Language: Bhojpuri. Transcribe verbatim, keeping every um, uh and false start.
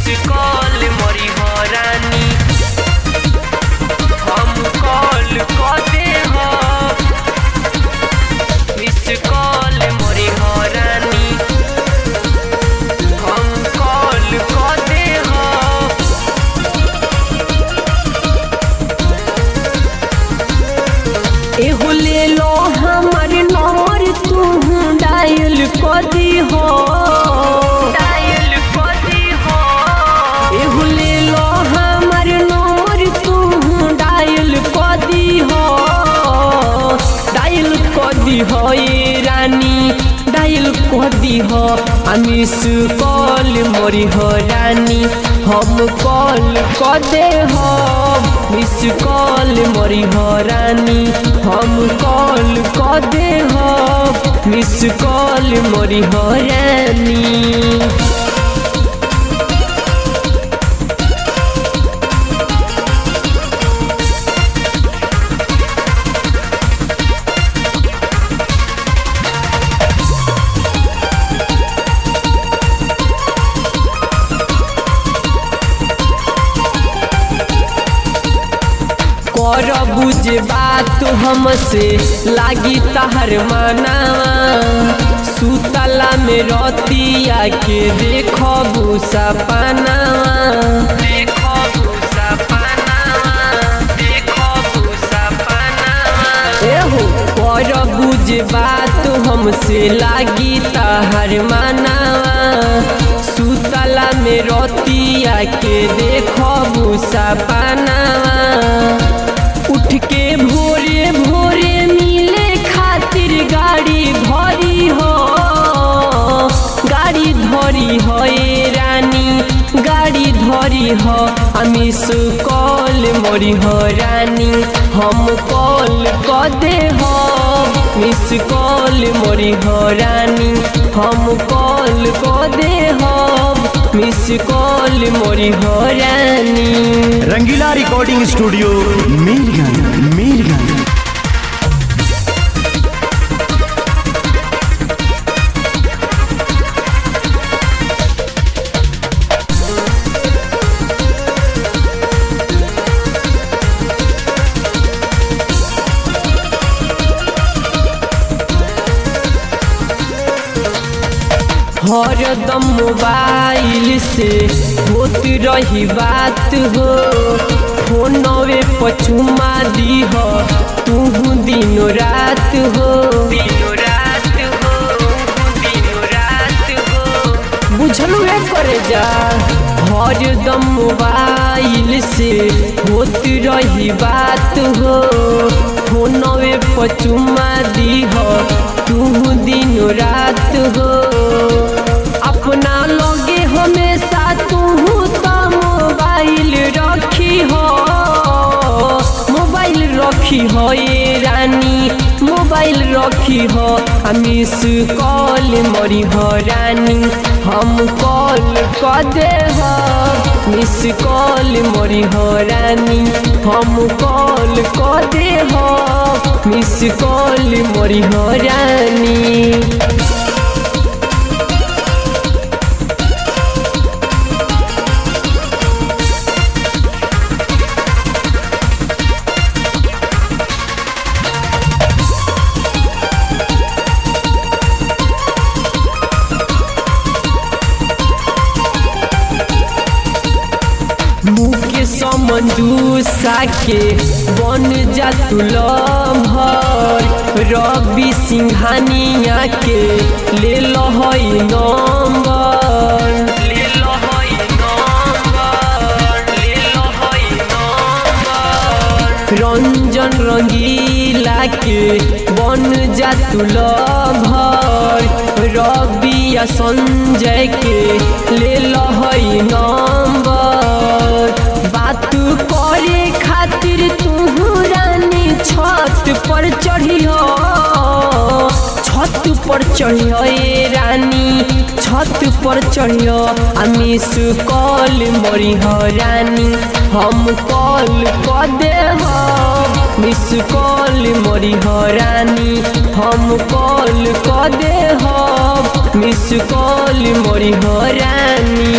मिस कॉल मोरी हो रानी हम कॉल क दे हो मिस कॉल मोरी हो रानी हम कॉल क दे हो एहो ले लो हमर नंबर तू डायल क दी हो डायल क दी हो एहो ले लो हमर नंबर तू डायल क दी हो डायल क दी हो ए रानी डायल क दी हो आ मिस कॉल मोरी हो रानी हम कॉल क दे हो मिस कॉल मोरी हो रानी हम कॉल क दे हो मिस कॉल मोरी हो रानी कर बुझे बात हमसे लागी तहर मनावा सुतला में रतिया के देखो भूसा पनावा देखो भूसा पनावा देखो भूसा पनावा एहो कर बुझे बात हमसे लागी तहर मनावा सुतला में रतिया के देखो भूसा पनावा उठ के भोरे भोरे मिले खातिर गाड़ी धरी हो गाड़ी धरी हो ए रानी गाड़ी धरी हो आ मिस कॉल मोरी हो रानी हम कॉल क दे हो मिस कॉल मोरी हो रानी हम कॉल क दे हो मिस कॉल मोरी हो रानी। रंगीला रिकॉर्डिंग स्टूडियो मीरगंज मीरगंज हरदम मोबाइल से होत रही बात हो फोनवे पछुमा दी हो तू दिनो रात हो दिनो रात हो दिनो रात हो बुझलू है करे जा हरदम मोबाइल से होत रही बात हो फोनवे पछुमा दी हो तू दिनो रात हो अपना लगे हमेशा तू तो मोबाइल रखी हो मोबाइल रखी हो ये रानी मोबाइल रखी हो आ मिस कॉल मोरी हो रानी हम कॉल क दे हो मिस कॉल मोरी हो रानी हम कॉल क दे हो मिस कॉल मोरी हो रानी। मुके समंजूसा के बन जा तू लभर रवि सिंघानिया के ले लो हई नंबर ले लो हई नंबर ले लो हई नंबर रंजन रंगीला के बन जा तू लभर रवि या संजय के ले लो हई नंबर बात करे खातिर तू रानी छत पर चढ़ियो छत पर चढ़ियो ए रानी छत पर चढ़ियो आ मिस कॉल मोरी हो रानी हम कॉल क दे हो मिस कॉल मोरी हो रानी हम कॉल क दे हो मिस कॉल मोरी हो रानी।